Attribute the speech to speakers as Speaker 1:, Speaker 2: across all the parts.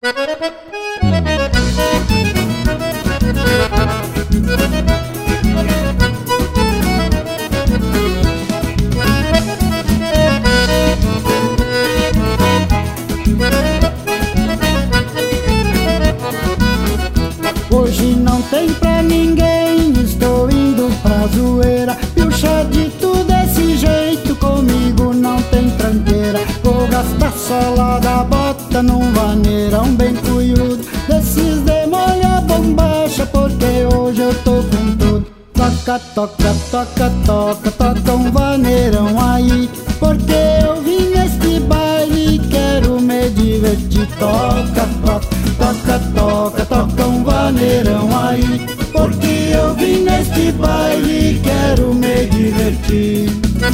Speaker 1: Hoje não tem pra ninguém, estou indo pra zoeira. Pilchadito desse jeito, comigo não tem tranqueira. Vou gastar sola da bota num vaneirão bem cunhudo, desses de molha bombacha, porque hoje eu tô com tudo. Toca, toca, toca, toca, toca um vaneirão aí, porque eu vim neste baile e quero me divertir. Toca, toca, toca, toca, toca um vaneirão aí, porque eu vim neste baile e quero me divertir.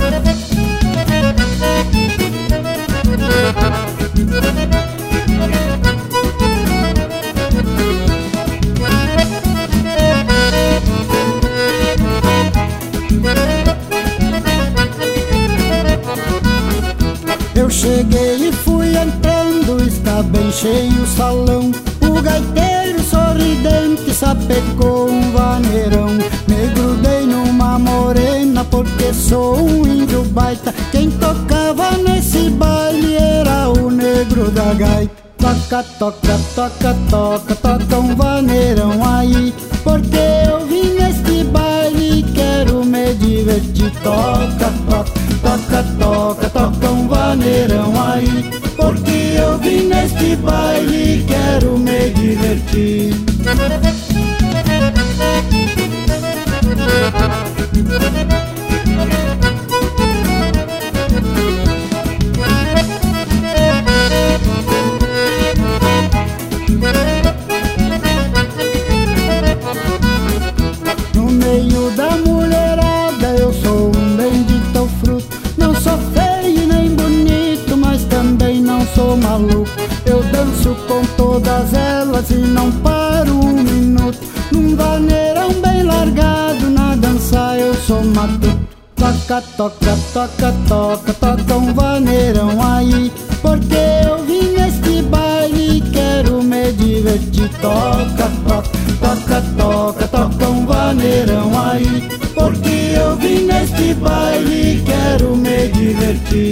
Speaker 1: Eu cheguei e fui entrando, está bem cheio o salão. O gaiteiro sorridente sapecou um vaneirão. Me grudei numa morena porque sou um índio baita. Quem tocava nesse baile era o negro da gaita. Toca, toca, toca, toca, toca um vaneirão aí, porque eu vim neste baile e quero me divertir. Toca, toca, toca, toca, toca um vaneirão aí, porque eu vim neste baile e quero me divertir. No meio da mulherada eu sou um bendito fruto. Não sou feio nem bonito, mas também não sou maluco. Eu danço com todas elas e não paro um minuto. Num vaneirão bem largado, na dança eu sou matuto. Toca, toca, toca, toca, toca um vaneirão aí, porque eu vim neste baile e quero me divertir. Toca, toca, toca, toca, toca um vaneirão aí, porque eu vim neste baile e quero me divertir.